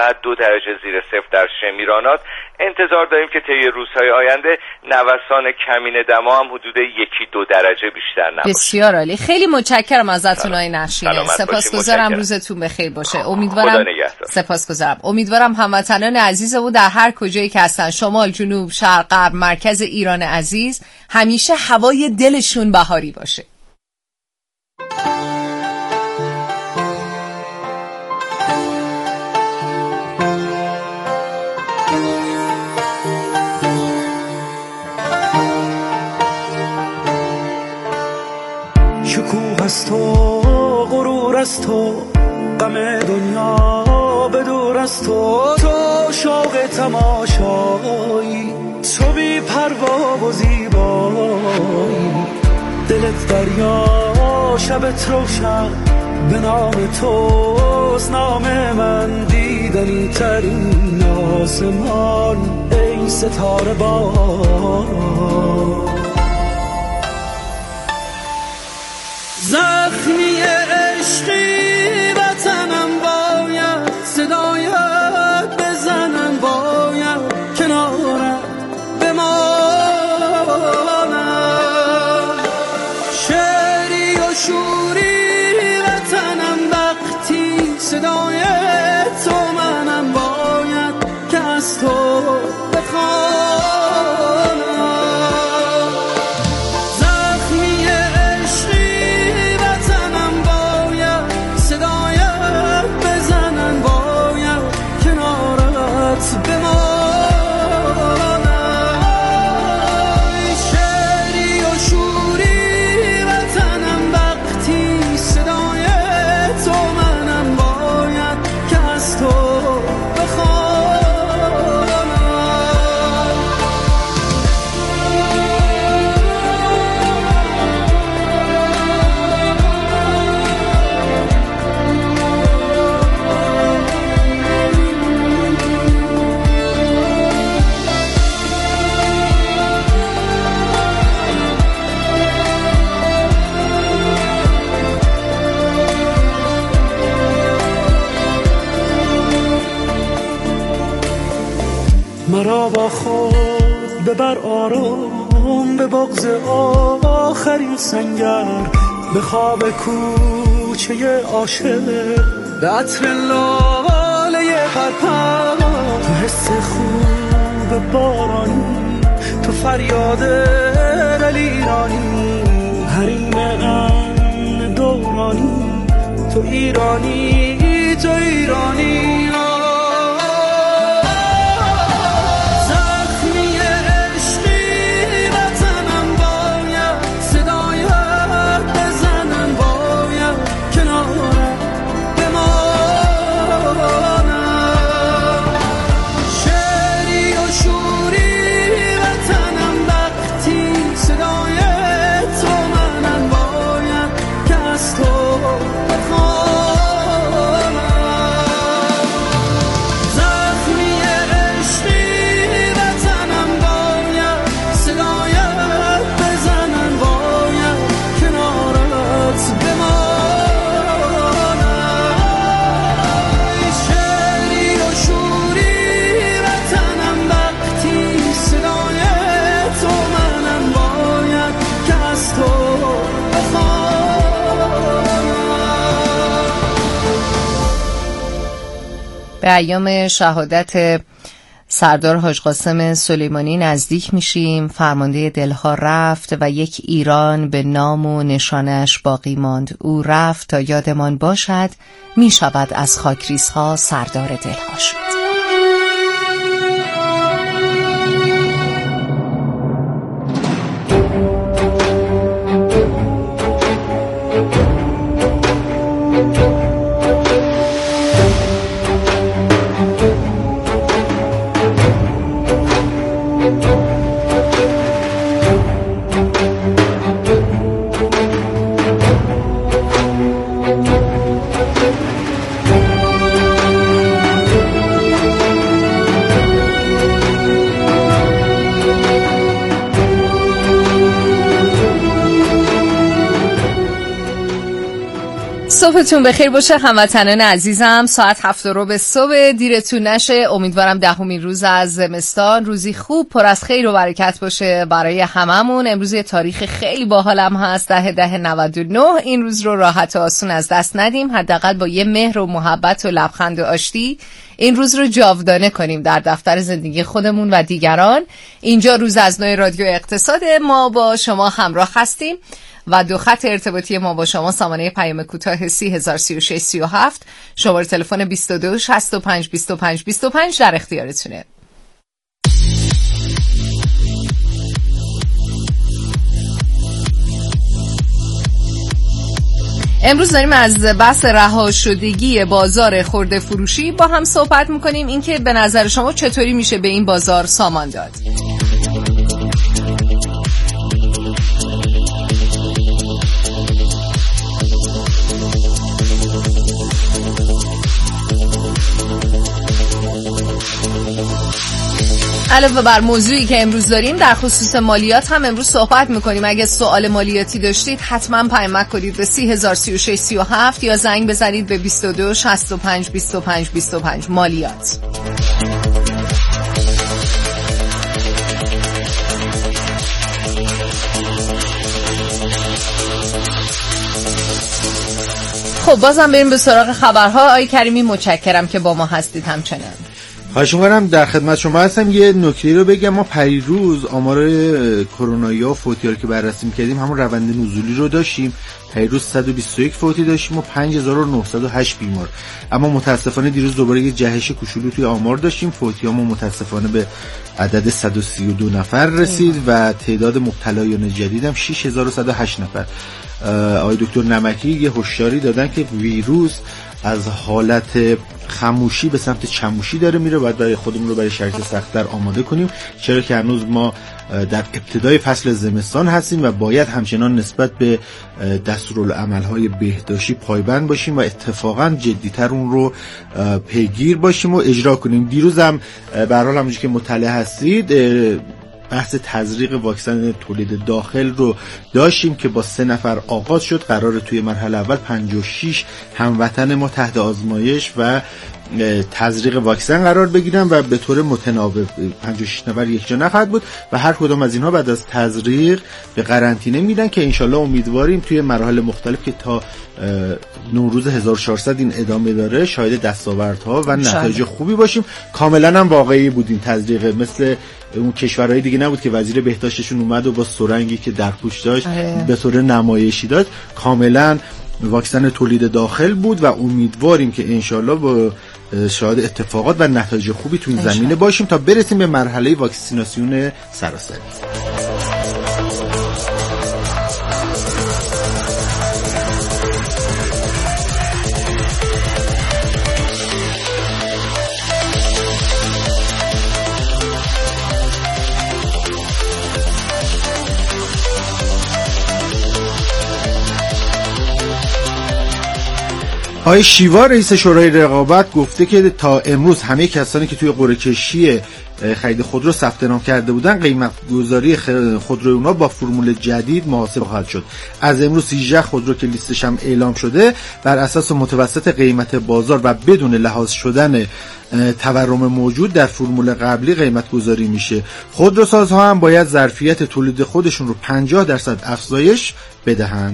2 درجه زیر صفر در شمیرانات. انتظار داریم که طی روزهای آینده نوسان کمین دما هم حدود 1-2 درجه بیشتر نباشه. بسیار عالی، خیلی متشکرم ازتون آقای نقشینه. سپاسگزارم، روزتون بخیر باشه. امیدوارم سپاسگزارم. امیدوارم هموطنان عزیزمون در هر کجایی که هستن، شمال، جنوب، شرق، غرب، مرکز ایران عزیز، همیشه هوای دلشون بهاری باشه. شکوه از تو، غرور از تو، غم دنیا به دور از تو، تو شوق تماشایی، تو بی پروا و زیبایی، دلت دریا شبت روشن، به نام توست نام من، دیدنی ترین آسمان ای ستاره بار. زخمی عشقی وطنم باید صدایت بزنم، باید کنارت بمانم، شعری و شوری وطنم وقتی صدای تو منم، باید که از تو بخوانم. مرا با خود ببر آرام به بغض آخرین سنگر، به خواب کوچه عاشق، به عطر لاله پرپر، تو حس خوب بارانی، تو فریاد دلیرانی، حریم امن دورانی، تو ایرانی، تو ایرانی. به ایام شهادت سردار حاج قاسم سلیمانی نزدیک میشیم. فرمانده دلها رفت و یک ایران به نام و نشانش باقی ماند. او رفت تا یادمان باشد، میشود از خاکریزها سردار دلها شد. صبحتون بخیر باشه هموطنان عزیزم. ساعت 7:00 صبح، دیرتون نشه. امیدوارم 10مین روز از زمستان روزی خوب پر از خیر و برکت باشه برای هممون. امروز یه تاریخ خیلی باحالم هست، 10/10/99. این روز رو راحت و آسون از دست ندیم، حداقل با یه مهر و محبت و لبخند و آشتی این روز رو جاودانه کنیم در دفتر زندگی خودمون و دیگران. اینجا روز از نو رادیو اقتصاد، ما با شما همراه هستیم و دو خط ارتباطی ما با شما سامانه پیام کوتاه 303637، شماره تلفن 22652525 در اختیارتونه. امروز داریم از بحث رها شدگی بازار خرده فروشی با هم صحبت میکنیم، اینکه به نظر شما چطوری میشه به این بازار سامان داد. علاوه بر موضوعی که امروز داریم در خصوص مالیات هم امروز صحبت میکنیم. اگه سوال مالیاتی داشتید حتما پیام کنید به 303637 یا زنگ بزنید به 22652525 مالیات. خب بازم بریم به سراغ خبرها. آقای کریمی متشکرم که با ما هستید. همچنان خواهش می‌کنم، در خدمت شما هستم. یه نکته رو بگم، ما پریروز آمار کرونایی و فوتی‌ها که بررسی می‌کردیم همون روند نزولی رو داشتیم. پریروز 121 فوتی داشتیم و 5908 بیمار، اما متاسفانه دیروز دوباره یه جهش کوچولو توی آمار داشتیم. فوتی‌هامون متاسفانه به عدد 132 نفر رسید و تعداد مبتلایان جدید هم 6108 نفر. آقای دکتر نمکی یه هشداری دادن که ویروس از حالت خموشی به سمت چموشی داره میره، باید برای خودمون رو برای شرایط سخت‌تر آماده کنیم، چرا که هنوز ما در ابتدای فصل زمستان هستیم و باید همچنان نسبت به دستورالعمل‌های بهداشتی پایبند باشیم و اتفاقاً جدی‌تر اون رو پیگیر باشیم و اجرا کنیم. دیروز هم به هر حال همونجوری که مطلع هستید بحث تزریق واکسن تولید داخل رو داشتیم که با 3 نفر آغاز شد. قراره توی مرحله اول 56 هموطن ما تحت آزمایش و تزریق واکسن قرار بگیرن و به طور متناوب 56 نفر یک جا نخواهد بود و هر کدام از اینها بعد از تزریق به قرنطینه میدن که انشالله امیدواریم توی مراحل مختلف که تا نوروز 1400 این ادامه داره شاهد دستاوردها و نتایج خوبی باشیم. کاملا هم واقعی بود این تزریق، مثل اون کشورهای دیگه نبود که وزیر بهداشتشون اومد و با سرنگی که در پوش داشت به طور نمایشی داد. کاملا واکسن تولید داخل بود و امیدواریم که انشالله با شاهد اتفاقات و نتایج خوبی تو این زمینه باشیم تا برسیم به مرحله واکسیناسیون سراسری. آقای شیوا رئیس شورای رقابت گفته که تا امروز همه کسانی که توی قرعه کشی خرید خودرو ثبت نام کرده بودن قیمت گذاری خودروی اونا با فرمول جدید محاسبه خواهد شد. از امروز 18 خودرو که لیستش هم اعلام شده بر اساس متوسط قیمت بازار و بدون لحاظ شدن تورم موجود در فرمول قبلی قیمت گذاری میشه. خودروسازها هم باید ظرفیت تولید خودشون رو 50% افزایش بدهند.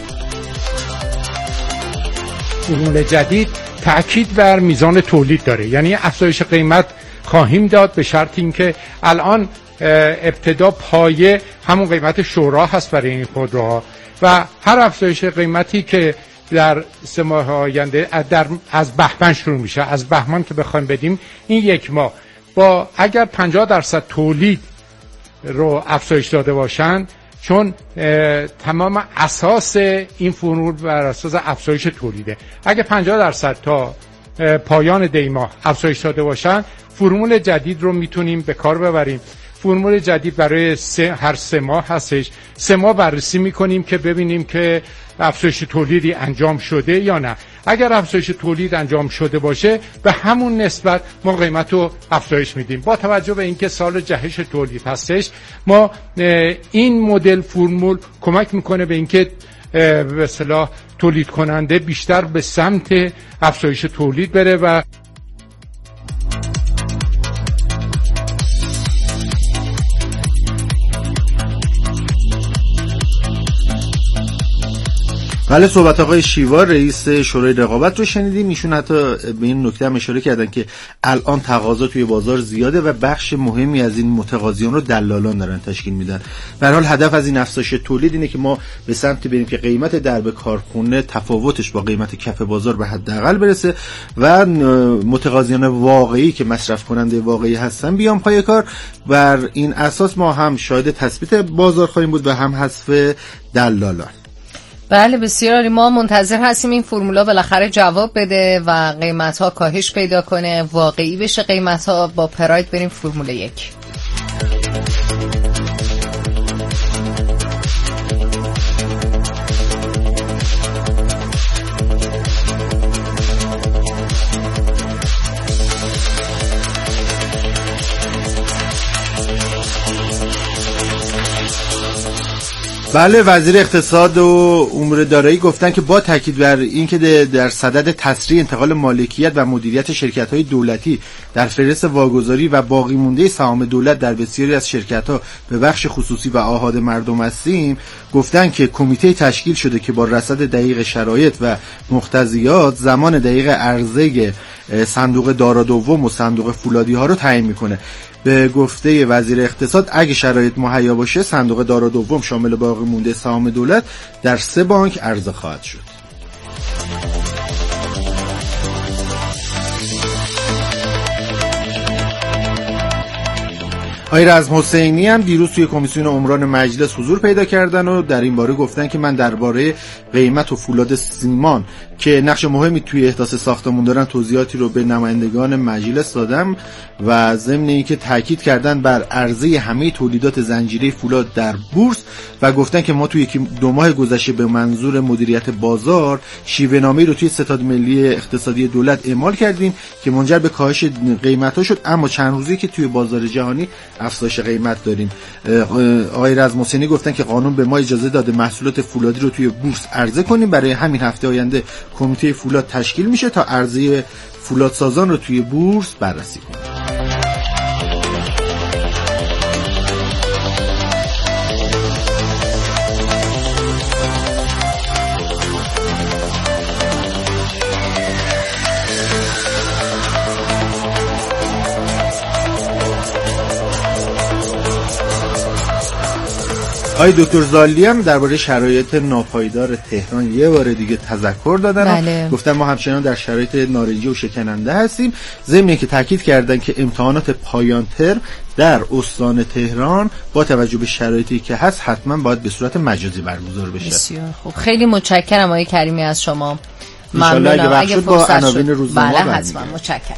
فرمول جدید تأکید بر میزان تولید داره، یعنی افزایش قیمت خواهیم داد به شرط اینکه الان ابتدا پایه همون قیمت شورا هست برای این خودروها و هر افزایش قیمتی که در 3 ماه آینده از بهمن شروع میشه، از بهمن که بخوایم بدیم این 1 ماه با اگر 50% تولید رو افزایش داده باشن، چون تمام اساس این فرمول بر اساس افزایش تولیده، اگه 50% تا پایان دی ماه افزایش داده باشن فرمول جدید رو میتونیم به کار ببریم. فرمول جدید برای هر 3 ماه هستش. 3 ماه بررسی میکنیم که ببینیم که افزایش تولیدی انجام شده یا نه. اگر افزایش تولید انجام شده باشه به همون نسبت ما قیمت رو افزایش میدیم. با توجه به اینکه سال جهش تولید هستش، ما این مدل فرمول کمک میکنه به اینکه به اصطلاح تولید کننده بیشتر به سمت افزایش تولید بره و بله، صحبت آقای شیوا رئیس شورای رقابت رو شنیدیم. ایشون حتی به این نکته هم اشاره کردن که الان تقاضا توی بازار زیاده و بخش مهمی از این متقاضیان رو دلالان دارن تشکیل میدن. به هر حال هدف از این افزایش تولید اینه که ما به سمت بریم که قیمت درب کارخونه تفاوتش با قیمت کف بازار به حداقل برسه و متقاضیان واقعی که مصرف کننده واقعی هستن بیان پای کار. بر این اساس ما هم شاهد تثبیت بازار خواهیم بود و هم حذف دلالان. بله بسیار عالی. ما منتظر هستیم این فرمولا بالاخره جواب بده و قیمت ها کاهش پیدا کنه، واقعی بشه قیمت ها. با پراید بریم فرمول 1. بله، وزیر اقتصاد و امور دارایی گفتن که با تاکید بر اینکه در صدد تسریع انتقال مالکیت و مدیریت شرکت‌های دولتی در فهرست واگذاری و باقی مونده سهام دولت در بسیاری از شرکت‌ها به بخش خصوصی و آحاد مردم هستیم، گفتن که کمیته تشکیل شده که با رصد دقیق شرایط و مقتضیات زمان دقیق عرضه صندوق دارا دوم و صندوق فولادی ها رو تعیین میکنه. به گفته وزیر اقتصاد اگه شرایط مهیا باشه صندوق دارا دوم شامل باقی مونده سهام دولت در 3 بانک عرضه خواهد شد. آقای رزم حسینی هم دیروز توی کمیسیون عمران مجلس حضور پیدا کردن و در این باره گفتن که من درباره قیمت و فولاد سیمان که نقش مهمی توی احداث ساختمون دارن توضیحاتی رو به نمایندگان مجلس دادم و ضمن اینکه تاکید کردن بر عرضه همه تولیدات زنجیره فولاد در بورس و گفتن که ما توی 2 ماه گذشته به منظور مدیریت بازار شیوه‌نامه‌ای رو توی ستاد ملی اقتصادی دولت اعمال کردیم که منجر به کاهش قیمت‌ها شد، اما چند روزی که توی بازار جهانی افزایش قیمت داریم. آقای رزم حسینی گفتن که قانون به ما اجازه داده محصولات فولادی رو توی بورس عرضه کنیم. برای همین هفته آینده کمیته فولاد تشکیل میشه تا عرضه فولادسازان رو توی بورس بررسی کنه. آقای دکتر زالی هم درباره شرایط ناپایدار تهران یه بار دیگه تذکر دادن. بله. گفتن ما همچنان در شرایط نارنجی و شکننده هستیم، ضمن اینکه تاکید کردن که امتحانات پایان ترم در استان تهران با توجه به شرایطی که هست حتما باید به صورت مجازی برگزار بشه. بسیار خوب، خیلی متشکرم آقای کریمی از شما. ممنونم. اگه وقت شد با عناوین روزنامه بله حتما متشکرم.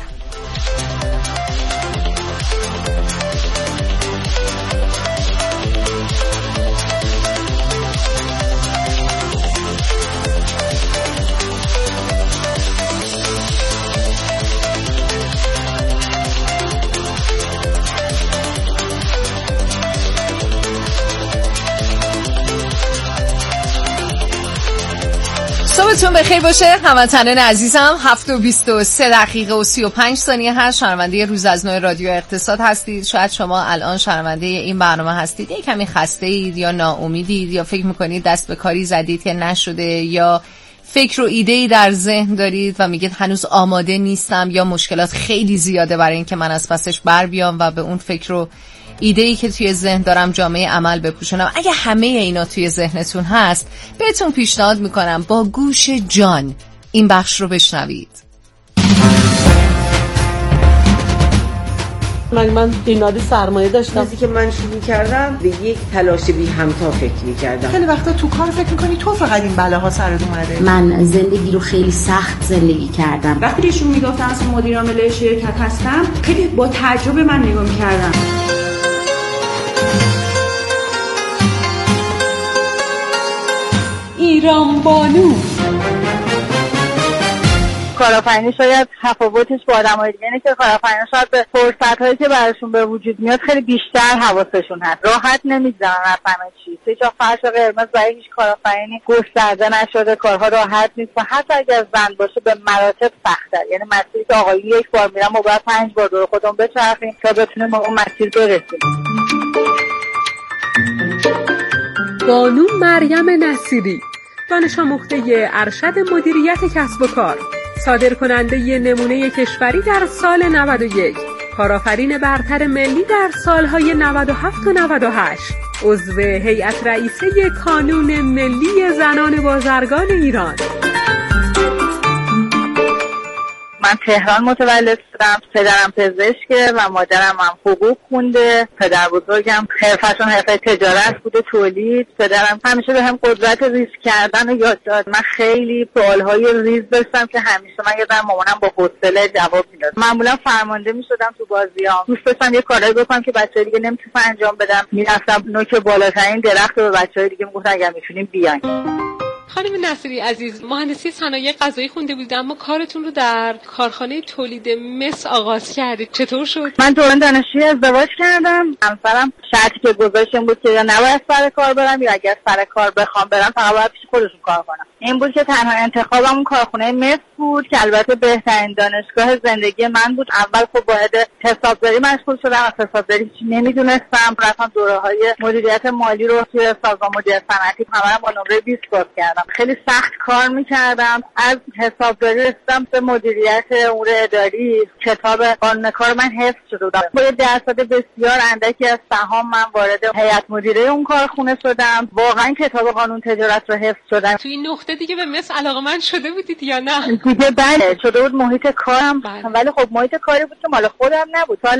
صبحتون بخیر باشه هموطنان عزیزم. 7:23 و 35 ثانیه هست. شنونده روز از نو رادیو اقتصاد هستید. شاید شما الان شنونده این برنامه هستید یه کمی خسته اید یا ناامیدید یا فکر میکنید دست به کاری زدید که نشده یا فکر و ایده‌ای در ذهن دارید و میگید هنوز آماده نیستم یا مشکلات خیلی زیاده برای این که من از پسش بر بیام و به اون فکر و ایده‌ای که توی ذهن دارم جامعه عمل بپوشونم. اگه همه اینا توی ذهنتون هست بهتون پیشنهاد میکنم با گوش جان این بخش رو بشنوید. من ایراد سرمایه داشتم. وقتی که من شروع کردم به یک تلاش بی همتا فکر می‌کردم. خیلی وقتا تو کار فکر می‌کنی تو فقط این بلاها سرت اومده. من زندگی رو خیلی سخت زندگی کردم. وقتی ایشون میگفتن از مدیر عامل شرکت هستم خیلی با تعجب من نگاه می‌کردم. ایران بانو کارآفرینی شاید تفاوتش با آدمای دیگه اینه که کارآفرینا شاید به فرصت‌هایی که براشون به وجود میاد خیلی بیشتر حواسشون هست، راحت نمی‌ذارن همه چی. هیچ فرش قرمز برای هیچ کارآفرینی گسترده نشده، کارها راحت نیست و حتی اگر زن باشه به مراتب سخت‌تر. یعنی مسیری که آقایی یک بار میرن ما باید 5 بار دور خودمون بچرخیم تا بتونیم به اون مسیر برسیم. بانو مریم نصیری، دانش آموخته ارشد مدیریت کسب و کار، صادرکننده نمونه کشوری در سال 91، کارآفرین برتر ملی در سالهای 97 و 98، عضو هیئت رئیسه کانون ملی زنان بازرگان ایران. من تهران متولد شدم. پدرم پزشکه و مادرم هم حقوق خونده. پدر بزرگم حرفشون حرفه تجارت بوده، تولید. پدرم همیشه به هم قدرت ریسک کردن رو یاد داد. من خیلی سوالهای ریز داشتم که همیشه من یادم مامانم با حوصله جواب میداد. معمولا فرمانده میشدم تو بازیام. دوست داشتم یه کارایی بکنم که بچه‌ها دیگه نمیتونن انجام بدم. میرفتم نوک بالاترین درخت رو به بچه‌های دیگه میگفتم اگر میتونین بیاین. خانم نصیری عزیز، مهندسی صنایع غذایی خونده بودید اما کارتون رو در کارخانه تولید مس آغاز کردید. چطور شد؟ من دوران دانشجویی ازدواج کردم. همسرم شرطی که گذاشتم بود که یا نباید سر کار برم یا اگر سر کار بخوام برم فقط باید پیش خودشون کار کنم. این بود که تنها انتخابم اون کارخونه مس بود که البته بهترین دانشگاه زندگی من بود. اول خب واحد حسابداری مشغول شدم، از حسابداری هیچ نمیدونستم. رفتم دوره‌های مدیریت مالی رو توی سازمان مدیریت صنعتی همه با نمره 20 پاس کردم. خیلی سخت کار میکردم. از حسابداری رسیدم به مدیریت امور اداری. کتاب قانون کار من حفظ شده بود. با یه درصد بسیار اندکی از سهام من وارد هیئت مدیره اون کارخونه شدم. واقعا کتاب قانون تجارت رو حفظ شدم. تو این نقطه دیگه به مس علاقه‌مند شده بودید یا نه؟ دیگه بله شده بود. محیط کارم ولی خب محیط کاری بود که مال خودم نبود. سال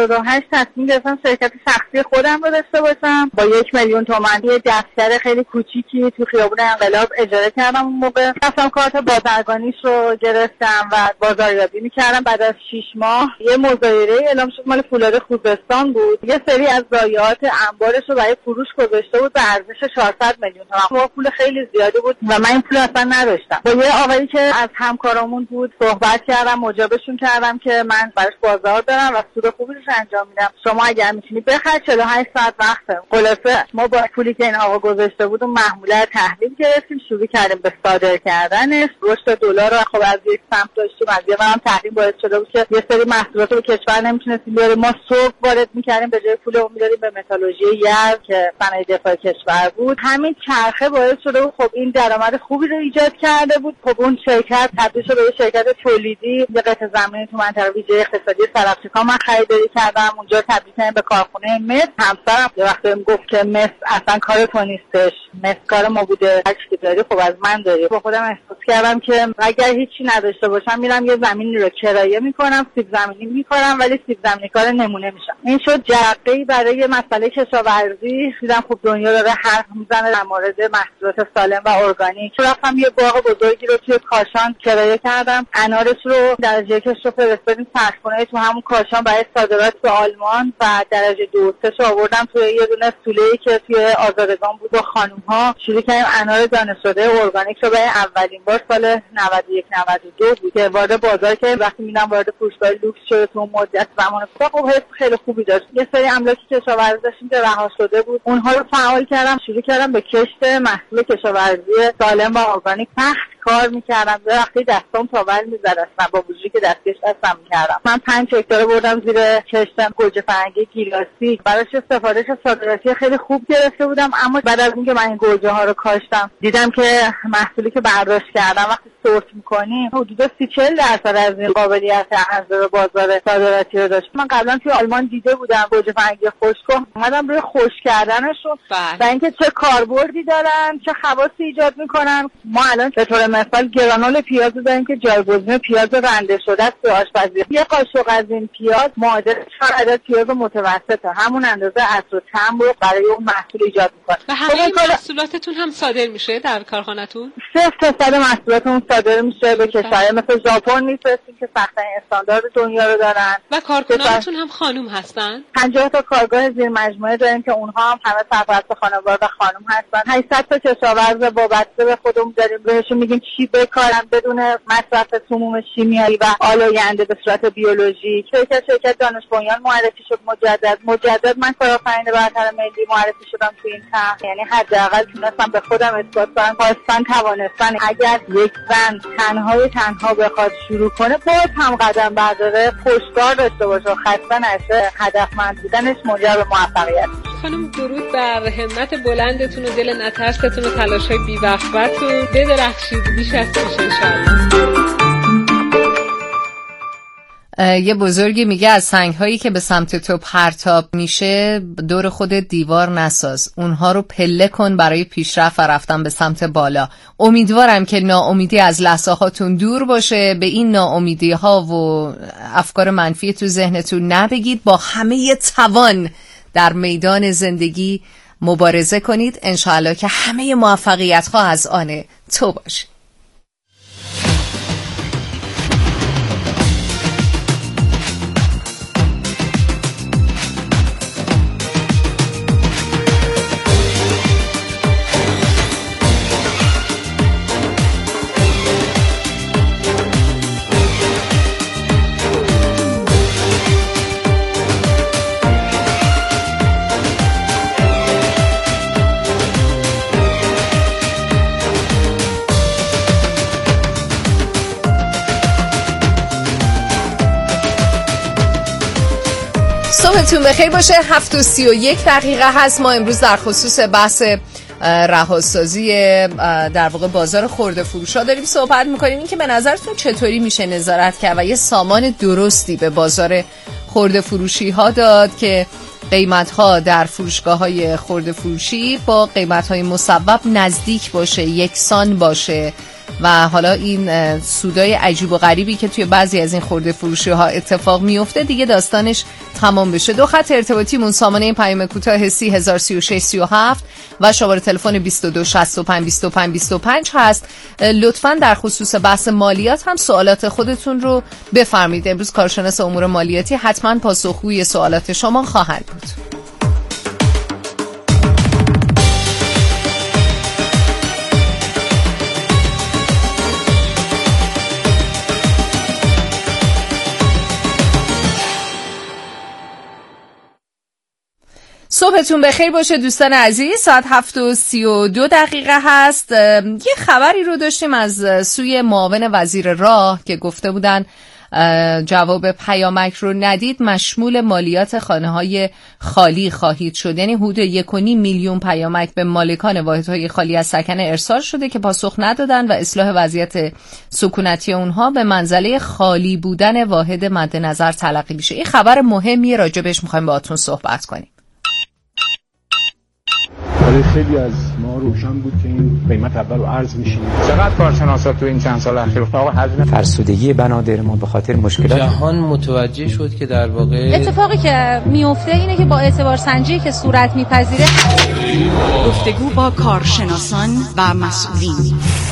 88 تصمیم گرفتم شرکت شخصی خودم رو داشته باشم. با 1 میلیون تومان یه دفتر خیلی کوچیکی تو خیابون انقلاب اجاره کردم. اون موقع رفتم کارت بازرگانیش رو گرفتم و بازاریابی می‌کردم. بعد از 6 ماه یه مزایره اعلام شد مال فولاد خوزستان بود. یه سری از ضایعات انبارش رو برای فروش گذاشته بود به ارزش 400 میلیون تومان. پول خیلی زیادی بود و من این پول اصلا نداشتم. با یه آقایی که از همکارامون بود صحبت کردم، مجابشون کردم که من براش بازار دارم و سود خوبی روش انجام میدم. شما اگر میتونی بخر 48 ساعت وقته. خلاصه ما با پولی که این آقا گذاشته بود و محموله تحویل گرفتیم، شروع کردیم به صادر کردنش. رشد دلار رو خب از یک سمت داشتیم، از یه برم تحریم باعث شده بود که یه سری محصولات رو کشور نمیتونستیم بیاریم. ما صبح وارد میکردیم، به جای پول اون میدادیم به متالورژی یزد که صنایع دفاع کشور بود. همین چرخه باعث شده بود خب این درآمد خوبی رو ایجاد کرده بود. خب اون شرکت تبدیل شد به یه شرکت تولیدی. یه قطعه زمینی تو منطقه ویژه اقتصادی سرافریقا من خریداری کردم. اونجا تبدیل کردیم به کارخونه مس. همسرم یه وقتی گفت که مس اصلا کار تو نیستش، مس کار ما بوده، هر چی داری خب از من داری. با خودم احساس کردم که اگر هیچی نداشته باشم میرم یه زمینی رو کرایه میکنم، سیب زمینی میکنم ولی سیب زمینی کار نمونه میشم. این شد جرقه‌ای برای مسئله کشاورزی. دیدم خب دنیا داره حرف میزنه در مورد محصولات سالم و ارگانیک. رفتم یه باغ بزرگی رو توی کاشان کرایه کردم. انارش رو درجه کش رو فرستادیم سرخونه تو همون کاشان برای صادرات به آلمان و درجه 2 3 رو آوردم توی یه دونه سوله‌ای که توی آزادگان بود با خانم‌ها. شروع کردیم انار دانه شده ارگانیک رو برای اولین بار سال 91 92 بود که وارد بازار کردیم. وقتی می‌دیدم وارد فروشگاه لوکس شده تو مدت زمان خب حس خیلی خوبی داشت. یه سری املاکی کشاورزی داشتیم که رها شده بود، اونها رو فعال کردم. شروع کردم به کشت محصول کشاورزی سالم و ارگانیک پخت کار می‌کردم. وقتی دستام تاول می‌زد اصلا با وجودی که دستکش دستم می‌کردم. من 5 هکتار بردم زیر کشتم گوجه فرنگی گیلاسی. براش سفارش صادراتی خیلی خوب گرفته بودم. اما بعد از اینکه من این گوجه ها رو کاشتم دیدم که محصولی که برداشت کردم وقتی سورت می‌کنی حدود 30-40% از این قابلیت عرضه به بازار صادراتی رو داشت. من قبلا توی آلمان دیده بودم گوجه فرنگی خشک، اومدم روی خشک کردنشون و اینکه چه کاربردی دارن، چه خواصی ایجاد می‌کنن. ما الان به طور مثال گرانول پیاز داریم که جایگزین پیاز رنده شده است تو آشپزی. یه قاشق از این پیاز معادل 4 عدد پیاز متوسطه. همون اندازه عطر و طعم رو برای اون محصول ایجاد می‌کنه. و همه محصولاتتون هم صادر میشه در کارخانه‌تون؟ 0% محصولاتمون صادر میشه به کشورهای مثل ژاپن میفرستیم که سخت‌ترین استاندارد دنیا رو دارن. و کارکنانتون هم خانم هستن؟ 50 تا کارگاه زیر مجموعه داریم که اونها هم همه سرپرست خانوار و خانم هستن. 800 تا کشاورز وابسته به خودمون داریم. بهشون میگیم بدون چی بکارن، بدون مصرف سموم شیمیایی و آلاینده به صورت بیولوژیک. شرکت دانش بنیان معرفی شد مجدد من کارآفرین برتر ملی معرفی شدم تو این طرح. یعنی حداقل تونستم به خودم اثبات کنم خواستن توانستن. اگر یک زن تنها بخواد شروع کنه باید هم قدم برداره، پشتکار داشته باشه، خسته نشه، هدفمند بودنش منجر به موفقیت میشه. خانم درود بر همت بلندتون و دل نترستون و تلاش‌های بی‌وقفتون. بدرخشید بیش از پیش انشاءالله. یه بزرگی میگه از سنگ‌هایی که به سمت تو پرتاب میشه دور خودت دیوار نساز، اونها رو پله کن برای پیشرفت و رفتن به سمت بالا. امیدوارم که ناامیدی از لحظه‌هاتون دور باشه، به این ناامیدی‌ها و افکار منفی تو ذهنتون نبگید، با همه توان در میدان زندگی مبارزه کنید. انشاءالله که همه موفقیت‌ها از آن تو باشه. صبحتون بخیر باشه. 7:31 هست. ما امروز در خصوص بحث رهاسازی در واقع بازار خرده فروشا داریم صحبت میکنیم. این که به نظرتون چطوری میشه نظارت کرد و یه سامان درستی به بازار خرده فروشی ها داد که قیمت ها در فروشگاه های خرده فروشی با قیمت های مصوب نزدیک باشه، یکسان باشه و حالا این سودای عجیب و غریبی که توی بعضی از این خرده فروشی ها اتفاق میفته دیگه داستانش تمام بشه. دو خط ارتباطیمون سامانه پیام کوتاه 303637 و شماره تلفن 22652525 هست. لطفاً در خصوص بحث مالیات هم سوالات خودتون رو بفرمایید. امروز کارشناس امور مالیاتی حتما پاسخگوی سوالات شما خواهد بود. صبحتون بخیر باشه دوستان عزیز. ساعت 7:32 هست. یه خبری رو داشتیم از سوی معاون وزیر راه که گفته بودن جواب پیامک رو ندید مشمول مالیات خانه‌های خالی خواهید شد. یعنی حدود 1.5 میلیون پیامک به مالکان واحدهای خالی از سکنه ارسال شده که پاسخ ندادن و اصلاح وضعیت سکونتی اونها به منزله خالی بودن واحد مد نظر تلقی میشه. این خبر مهمیه، راجبش می‌خوایم باهاتون صحبت کنیم. برای خیلی از ما روشن بود که این قیمت اول رو عرض میشه. چقدر کارشناسا تو این چند سال اخیر آقا هزینه فرسودگی بنادر ما به خاطر مشکلات جهان متوجه شد که در واقع اتفاقی که میفته اینه که با اعتبار سنجی که صورت میپذیره گفتگو با کارشناسان و مسئولین.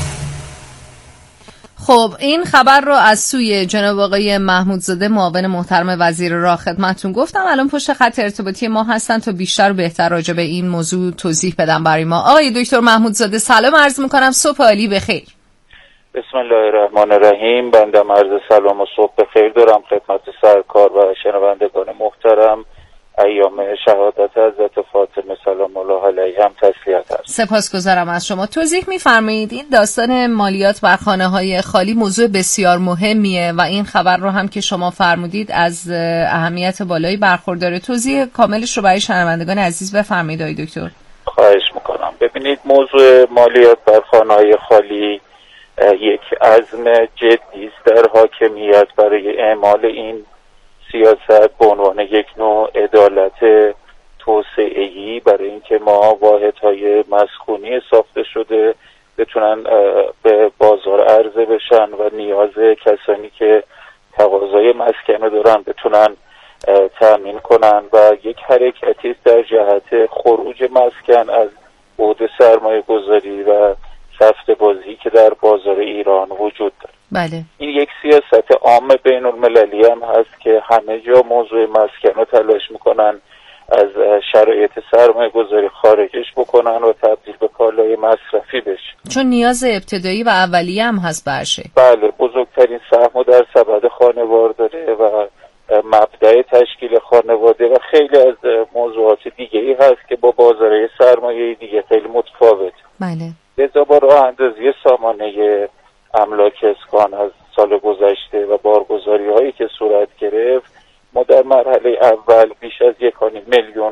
خب این خبر رو از سوی جناب آقای محمودزاده معاون محترم وزیر راه خدمتتون گفتم. الان پشت خط ارتباطی ما هستن تا بیشتر و بهتر راجع به این موضوع توضیح بدم برای ما. آقای دکتر محمودزاده سلام عرض میکنم، صبح عالی بخیر. بسم الله الرحمن الرحیم. بنده عرض سلام و صبح بخیر دارم خدمت سرکار و شنوندگان محترم. ایام شهادت حضرت فاطمه سلام الله علیها هم تسلیت است. سپاسگزارم از شما. توضیح می‌فرمایید این داستان مالیات بر خانه‌های خالی موضوع بسیار مهمیه و این خبر رو هم که شما فرمودید از اهمیت بالایی برخورداره. توضیح کاملش رو برای شنوندگان عزیز بفرمایید آقای دکتر. خواهش می‌کنم. ببینید موضوع مالیات بر خانه‌های خالی یک عزم جدی است در حاکمیت برای اعمال این سیاست به عنوان یک نوع عدالت توسعه‌ای برای اینکه ما واحدهای مسکونی ساخته شده بتونن به بازار عرضه بشن و نیاز کسانی که تقاضای مسکن رو دارن بتونن تأمین کنن و یک حرکتی در جهت خروج مسکن از بعد سرمایه گذاری و سفته بازی که در بازار ایران وجود داره. بله. این یک سیاست عام بین المللی هم هست که همه جا موضوع مسکن رو تلاش میکنن از شرایط سرمایه گذاری خارجش بکنن و تبدیل به کالای مصرفی بشه، چون نیاز ابتدایی و اولیه هم هست برشه. بله، بزرگترین سهم در سبد خانوار داره و مبدأ تشکیل خانواده و خیلی از موضوعات دیگه‌ای هست که با بازارهای سرمایه دیگه خیلی متفاوت. بله. لذا با راه اندازی سامانه املاک اسکان از سال گذشته و بارگذاری هایی که صورت گرفت، ما در مرحله اول بیش از 1.5 میلیون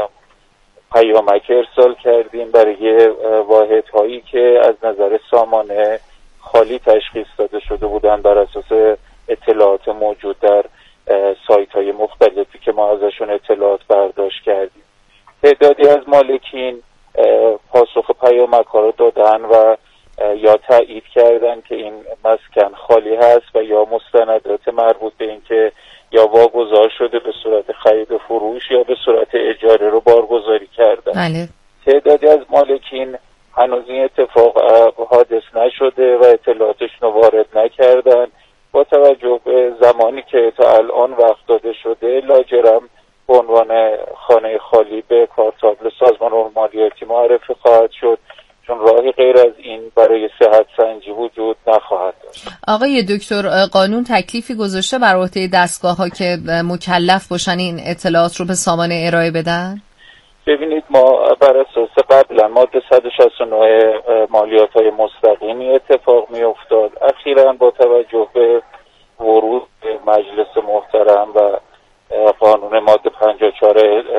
پیامک ارسال کردیم برای واحدهایی که از نظر سامانه خالی تشخیص داده شده بودن بر اساس اطلاعات موجود در سایت های مختلفی که ما ازشون اطلاعات برداشت کردیم. تعدادی از مالکین پاسخ پیامک ها رو دادن و یا تایید کردن که این مسکن خالی هست و یا مستندات مربوط به این که یا واگذار شده به صورت خرید و فروش یا به صورت اجاره رو بارگذاری کردن. بله. تعدادی از مالکین هنوز این اتفاق حادث نشده و اطلاعاتش رو وارد نکردن. با توجه به زمانی که تا الان وقت داده شده، لاجرم به عنوان خانه خالی به کارتابل سازمان امور مالیاتی معرفی خواهد شد، چون راهی غیر از این برای صحت سنجی وجود نخواهد داشت. آقای دکتر، قانون تکلیفی گذاشته بر عهده دستگاه‌ها که مکلف باشن این اطلاعات رو به سامانه ارائه بدن؟ ببینید، ما بر اساس قبلا ماده 169 مالیات‌های مستقیمی اتفاق می‌افتاد. اخیراً با توجه به ورود به مجلس محترم و قانون ماده 54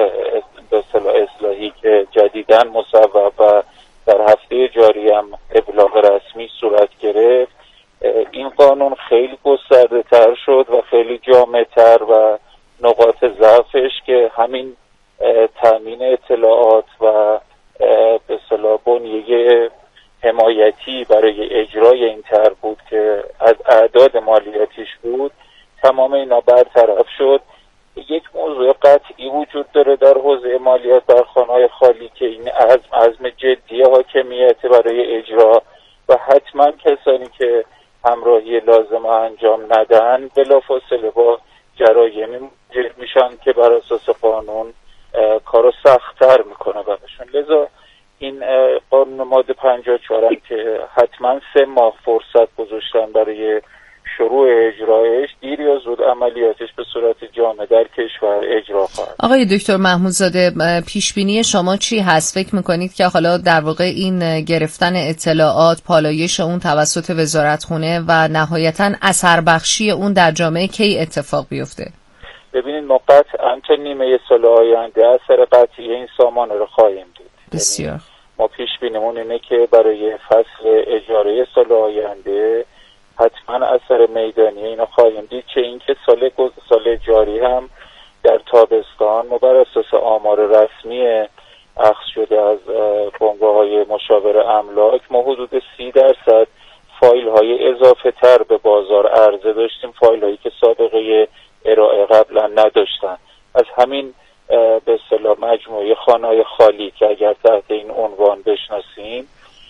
به اصطلاح اصلاحی که جدیداً مصوب و در هفته جاری هم ابلاغ رسمی صورت گرفت، این قانون خیلی گسترده تر شد و خیلی جامع تر و نقاط ضعفش که همین تامین اطلاعات و به اصطلاح بنیه حمایتی برای اجرای این طرح بود که از اعداد مالیاتیش بود، تمام اینا برطرف شد. یک موضوع قطعی وجود داره در حوزه مالیات بر خانه‌های خالی که این عزم جدی حاکمیت برای اجرا و حتما کسانی که همراهی لازم انجام ندن بلافاصله با جرایمی مواجه میشن که بر اساس قانون کارو سخت‌تر میکنه براشون. لذا این قانون ماده 54 که حتما 3 ماه فرصت گذاشتن برای شروع اجرایش، دیر یا زود عملیاتش به صورت جامع در کشور اجرا خواهد. آقای دکتر محمودزاده، پیش بینی شما چی هست؟ فکر میکنید که حالا در واقع این گرفتن اطلاعات، پالایش اون توسط وزارتخونه و نهایتاً اثر بخشی اون در جامعه کی اتفاق بیفته؟ ببینید، ما قطعاً تا نیمه سال آینده اثر قطعی این سامانه رو خواهیم دید. بسیار. ما پیش بینیمون اینه که برای فصل اجاره سال آینده حتما اثر میدانی اینو خواهیم دید، چه اینکه سال جاری هم در تابستان ما بر اساس آمار رسمی اخذ شده از بنگاه‌های مشاور املاک، ما حدود 30% فایل‌های اضافه تر به بازار عرضه داشتیم، فایل‌هایی که سابقه ارائه قبلا نداشتن. از همین به اصطلاح مجموعه خانه‌های خالی که اگر تحت این عنوان بشناسیم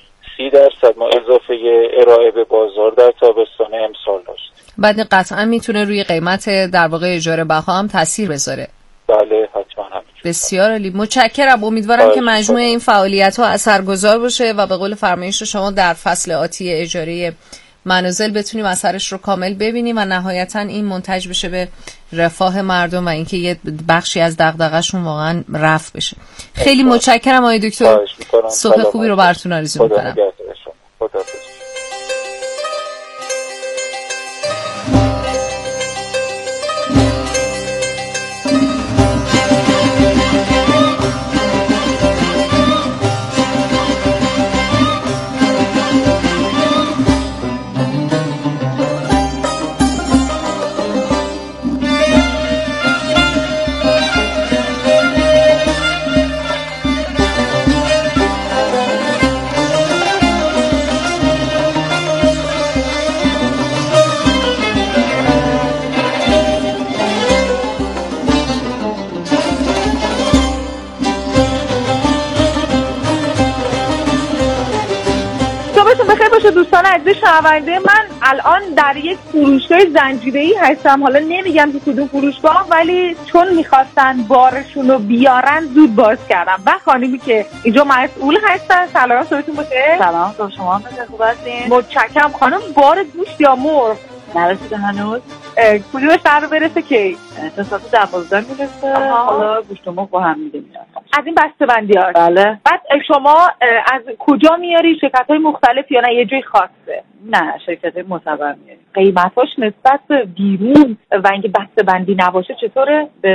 30% ما اضافه ارائه به بازار در تابستان امسال داشت. بعد قطعا میتونه روی قیمت در واقع اجاره بها هم تاثیر بذاره. بله، حتما همینجور. بسیار عالی، متشکرم. امیدوارم که مجموعه این فعالیت‌ها اثرگذار باشه و به قول فرمایش شما در فصل آتی اجاره منازل بتونیم اثرش رو کامل ببینیم و نهایتا این منتج بشه به رفاه مردم و اینکه یه بخشی از دغدغه‌شون واقعا رفع بشه. خیلی متشکرم آقای دکتر. صبح خوبی رو براتون آرزو می‌کنم. دوست شنونده من الان در یک فروشگاه زنجیره‌ای هستم، حالا نمیگم که کدوم فروشگاه، ولی چون میخواستن بارشون رو بیارن زود باز کردم و خانمی که اینجا مسئول هستن. سلام، صحبتون بخیر. سلام، شما هم خوب هستین؟ متشکرم. خانم بار گوشت یا مرغ نرسیده هنوز؟ کدومش قرار برسه کی؟ تا ساعت 12 میرسه. حالا گوشت و مرغ با هم میده میاد. از این بسته‌بندی‌ها. بله. بعد شما از کجا میاری؟ شرکت‌های مختلف یا نه یه جای خاصه؟ نه، شرکت‌های معتبر میاری. قیمتاش نسبت به بیرون و اینکه بسته‌بندی نباشه چطوره؟